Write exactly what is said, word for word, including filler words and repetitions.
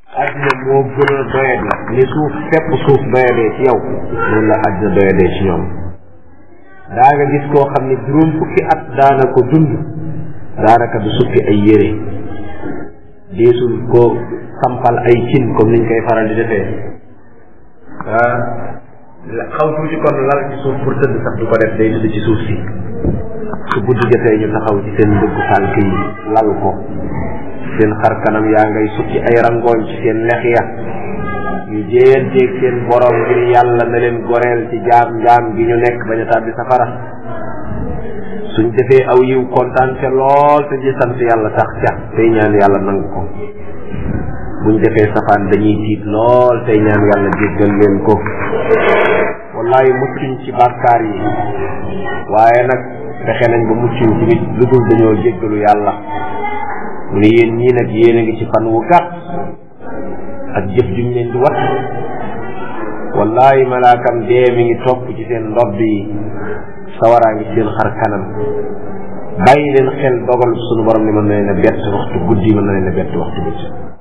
àddina moo gën a doyadi ni suuf fépp suuf doyadee ci yow noonu la àddina doyadee ci ñoom. daa nga gis koo xam ne juróom fukki at daana ko dund daanaka du suppi ay yére deesul ko sampal ay cin comme niñ koy faral di defee ah xaw tuuti kon lal ci suuf pour tëdd sax du ko def day tëdd ci suuf si su guddi jotee ñu taxaw ci seen ndëggu tànk yi lal ko seen xar kanam yaa ngay sukki ay rangooñ ci seen lex ya ñu jéeyanteeg seen borom ngir yàlla na leen goreel ci jaam jaam gi ñu nekk bañ a tàbbi safara suñ defee aw yiw kontaan ca lool te di sant yàlla sax ca tey ñaan yàlla nangu ko buñ defee safaan dañuy tiit lool tey ñaan yàlla jéggal leen ko. wallahi muccuñ ci bàkkaar yi waaye nag fexe nañ ba muccuñ ci nit lu dul dañoo jéggalu yàlla mu ne yéen ñii nag yéen a ngi ci fan wu gàtt ak jëf juñ leen di wat wallahi malaakam dee mi ngi topp ci seen ndodd yi sawaraa ngi seen xar kanam bàyyi leen xel dogal sunu borom ni mën na leen a bett waxtu guddi mën na leen a bett waxtu bëccëg